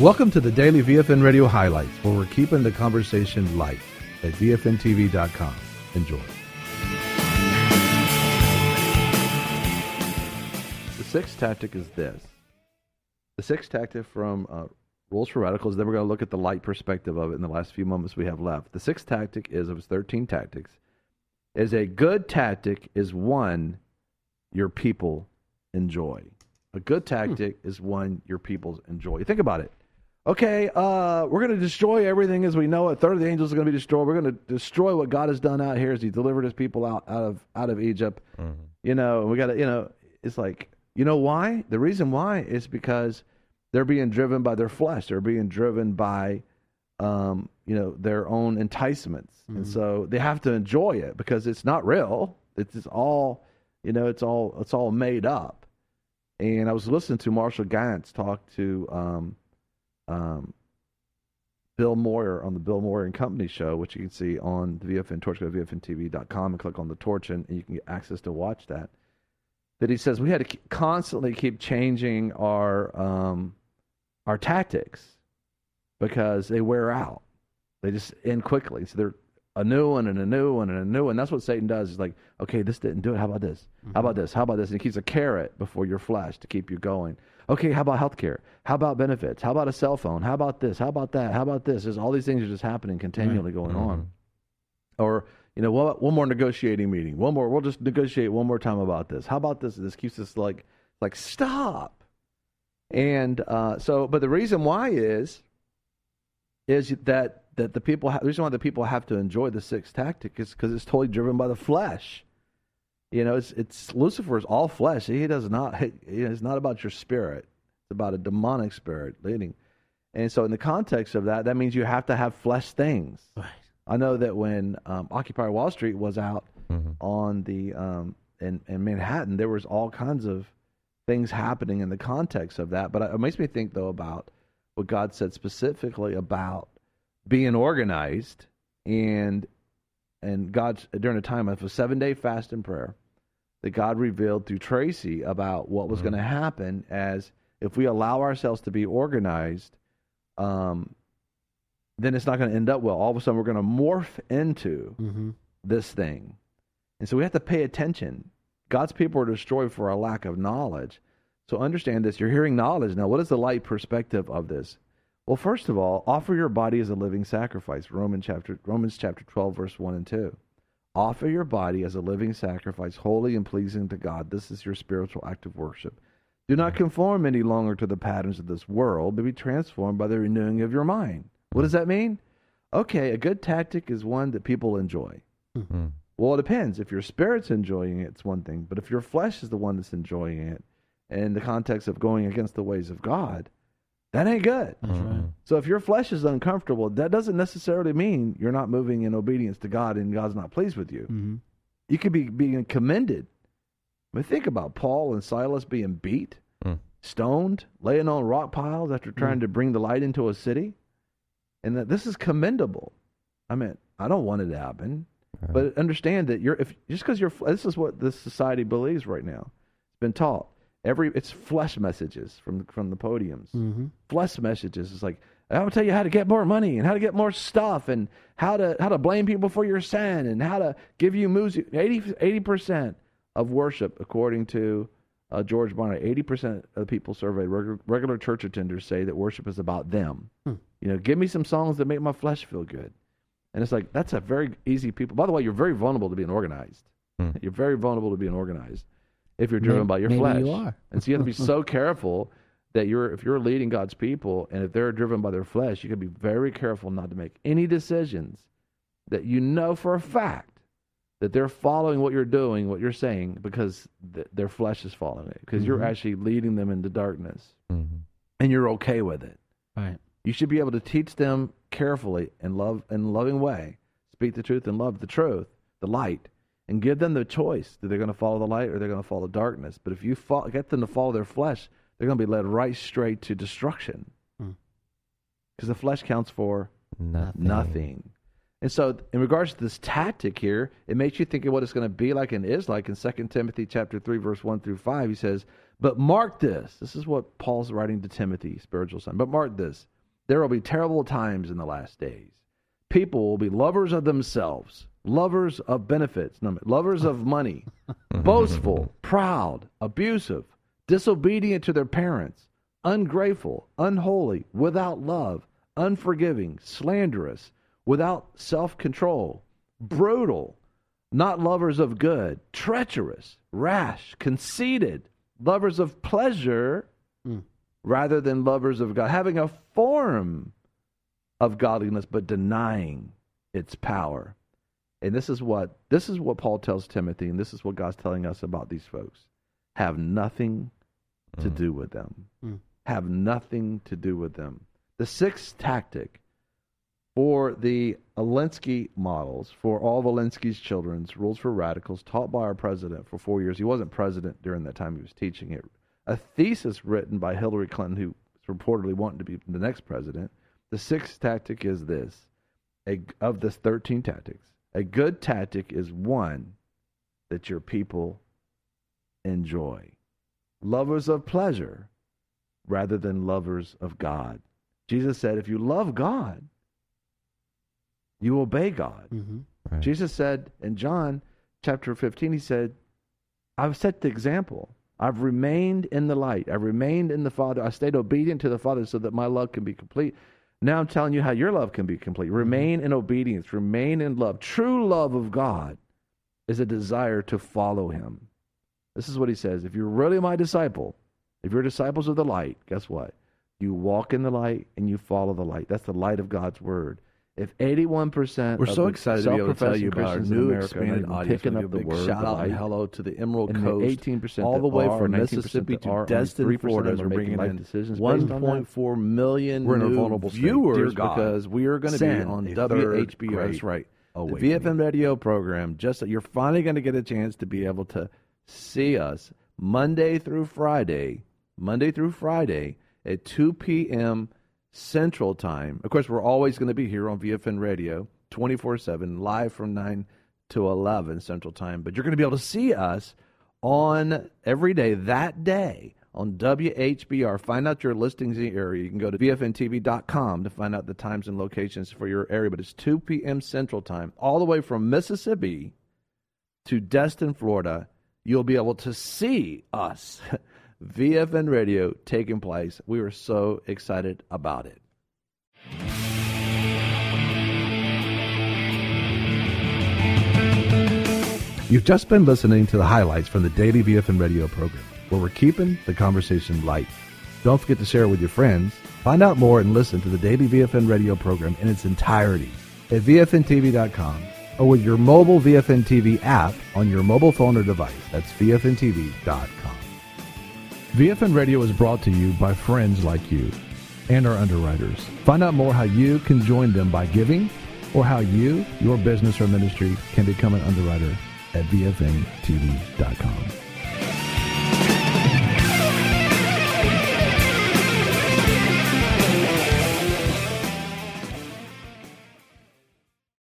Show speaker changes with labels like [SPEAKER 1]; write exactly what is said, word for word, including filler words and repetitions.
[SPEAKER 1] Welcome to the Daily V F N Radio Highlights, where we're keeping the conversation light at V F N T V dot com. Enjoy. The sixth tactic is this. The sixth tactic from uh, Rules for Radicals, then we're going to look at the light perspective of it in the last few moments we have left. The sixth tactic is, of its thirteen tactics, is a good tactic is one your people enjoy. A good tactic hmm. is one your people enjoy. Think about it. Okay, uh, we're going to destroy everything as we know it. A third of the angels are going to be destroyed. We're going to destroy what God has done out here as He delivered His people out, out of out of Egypt. Mm-hmm. You know, we got to, you know, it's like, you know why? The reason why is because they're being driven by their flesh. They're being driven by, um, you know, their own enticements. Mm-hmm. And so they have to enjoy it because it's not real. It's just all, you know, it's all, it's all made up. And I was listening to Marshall Gantz talk to, um, Um, Bill Moyer on the Bill Moyer and Company show, which you can see on the V F N Torch. Go to V F N T V dot com and click on the Torch, and you can get access to watch that. That he says we had to keep, constantly keep changing our um, our tactics because they wear out. They just end quickly. So they're a new one and a new one and a new one. That's what Satan does. Is like, okay, this didn't do it. How about this? Mm-hmm. How about this? How about this? And he keeps a carrot before your flesh to keep you going. Okay, how about healthcare? How about benefits? How about a cell phone? How about this? How about that? How about this? There's all these things are just happening continually right. going mm-hmm. on. Or, you know, one, one more negotiating meeting. One more, we'll just negotiate one more time about this. How about this? This keeps us like, like stop. And uh, so, but the reason why is, is that that the people, ha- the reason why the people have to enjoy the sixth tactic is because it's totally driven by the flesh. You know, it's it's Lucifer is all flesh. He does not. He, it's not about your spirit. It's about a demonic spirit leading. And so, in the context of that, that means you have to have flesh things. Right. I know that when um, Occupy Wall Street was out mm-hmm. on the um, in, in Manhattan, there was all kinds of things happening in the context of that. But it makes me think though about what God said specifically about being organized and and God during a time of a seven day fast and prayer. That God revealed through Tracy about what was mm-hmm. going to happen as if we allow ourselves to be organized, um, then it's not going to end up well. All of a sudden, we're going to morph into mm-hmm. this thing. And so we have to pay attention. God's people are destroyed for a lack of knowledge. So understand this. You're hearing knowledge. Now, what is the light perspective of this? Well, first of all, offer your body as a living sacrifice. Romans chapter, Romans chapter twelve, verse one and two. Offer your body as a living sacrifice, holy and pleasing to God. This is your spiritual act of worship. Do not conform any longer to the patterns of this world, but be transformed by the renewing of your mind. What does that mean? Okay, a good tactic is one that people enjoy. Mm-hmm. Well, it depends. If your spirit's enjoying it, it's one thing. But if your flesh is the one that's enjoying it, in the context of going against the ways of God, that ain't good. That's right. So if your flesh is uncomfortable, that doesn't necessarily mean you're not moving in obedience to God and God's not pleased with you. Mm-hmm. You could be being commended. I mean, think about Paul and Silas being beat, mm. stoned, laying on rock piles after trying mm. to bring the light into a city. And that this is commendable. I mean, I don't want it to happen. Right. But understand that you're if just because you're this is what this society believes right now. It's been taught. Every it's flesh messages from from the podiums. Mm-hmm. Flesh messages is like, I will tell you how to get more money and how to get more stuff and how to how to blame people for your sin and how to give you music. eighty percent of worship, according to uh, George Barna, eighty percent of the people surveyed, regular, regular church attenders say that worship is about them. Hmm. You know, give me some songs that make my flesh feel good. And it's like, that's a very easy people. By the way, you're very vulnerable to being organized. Hmm. You're very vulnerable to being organized. If you're driven maybe, by your
[SPEAKER 2] maybe
[SPEAKER 1] flesh.
[SPEAKER 2] You are.
[SPEAKER 1] And so you have to be so careful that you're if you're leading God's people and if they're driven by their flesh, you can be very careful not to make any decisions that you know for a fact that they're following what you're doing, what you're saying, because th- their flesh is following it. Because mm-hmm. you're actually leading them into darkness. Mm-hmm. And you're okay with it.
[SPEAKER 2] Right.
[SPEAKER 1] You should be able to teach them carefully in love in a loving way. Speak the truth and love the truth, the light. And give them the choice. They're going to follow the light or they're going to follow darkness. But if you follow, get them to follow their flesh, they're going to be led right straight to destruction. Because hmm. the flesh counts for
[SPEAKER 2] nothing.
[SPEAKER 1] nothing. And so in regards to this tactic here, it makes you think of what it's going to be like and is like in Second Timothy chapter three, verse one through five. He says, but mark this. This is what Paul's writing to Timothy, spiritual son. But mark this. There will be terrible times in the last days. People will be lovers of themselves, lovers of benefits, no, lovers of money, boastful, proud, abusive, disobedient to their parents, ungrateful, unholy, without love, unforgiving, slanderous, without self-control, brutal, not lovers of good, treacherous, rash, conceited, lovers of pleasure mm. rather than lovers of God, having a form of godliness but denying its power. And this is what this is what Paul tells Timothy, and this is what God's telling us about these folks. Have nothing to mm. do with them. Mm. Have nothing to do with them. The sixth tactic for the Alinsky models, for all of Alinsky's children's Rules for Radicals, taught by our president for four years. He wasn't president during that time he was teaching it. A thesis written by Hillary Clinton, who was reportedly wanting to be the next president. The sixth tactic is this, a, of this thirteen tactics. A good tactic is one that your people enjoy. Lovers of pleasure rather than lovers of God. Jesus said, if you love God, you obey God. Mm-hmm. Right. Jesus said in John chapter fifteen, he said, I've set the example. I've remained in the light. I've remained in the Father. I stayed obedient to the Father so that my love can be complete. Now I'm telling you how your love can be complete. Remain in obedience. Remain in love. True love of God is a desire to follow him. This is what he says. If you're really my disciple, if you're disciples of the light, guess what? You walk in the light and you follow the light. That's the light of God's word. If eighty-one percent
[SPEAKER 2] we're so excited to be able to tell you about our new expanded audience,
[SPEAKER 1] picking up the
[SPEAKER 2] big
[SPEAKER 1] word,
[SPEAKER 2] shout out and hello to the Emerald
[SPEAKER 1] and
[SPEAKER 2] Coast,
[SPEAKER 1] eighteen percent
[SPEAKER 2] all the way
[SPEAKER 1] are,
[SPEAKER 2] from Mississippi to Destin, Florida. We're bringing in one point four million
[SPEAKER 1] we're in a
[SPEAKER 2] new
[SPEAKER 1] vulnerable
[SPEAKER 2] viewers
[SPEAKER 1] God,
[SPEAKER 2] because we are going to be on W H B R. That's right, the V F M radio program. Just you're finally going to get a chance to be able to see us Monday through Friday, Monday through Friday at two p.m. Central Time. Of course, we're always going to be here on V F N Radio twenty-four seven, live from nine to eleven Central Time. But you're going to be able to see us on every day, that day, on W H B R. Find out your listings in the area. You can go to V F N T V dot com to find out the times and locations for your area. But it's two p.m. Central Time, all the way from Mississippi to Destin, Florida. You'll be able to see us. V F N Radio taking place. We are so excited about it.
[SPEAKER 1] You've just been listening to the highlights from the daily V F N Radio program, where we're keeping the conversation light. Don't forget to share it with your friends. Find out more and listen to the daily V F N Radio program in its entirety at V F N T V dot com or with your mobile V F N T V app on your mobile phone or device. That's V F N T V dot com. V F N Radio is brought to you by friends like you and our underwriters. Find out more how you can join them by giving or how you, your business or ministry can become an underwriter at V F N T V dot com.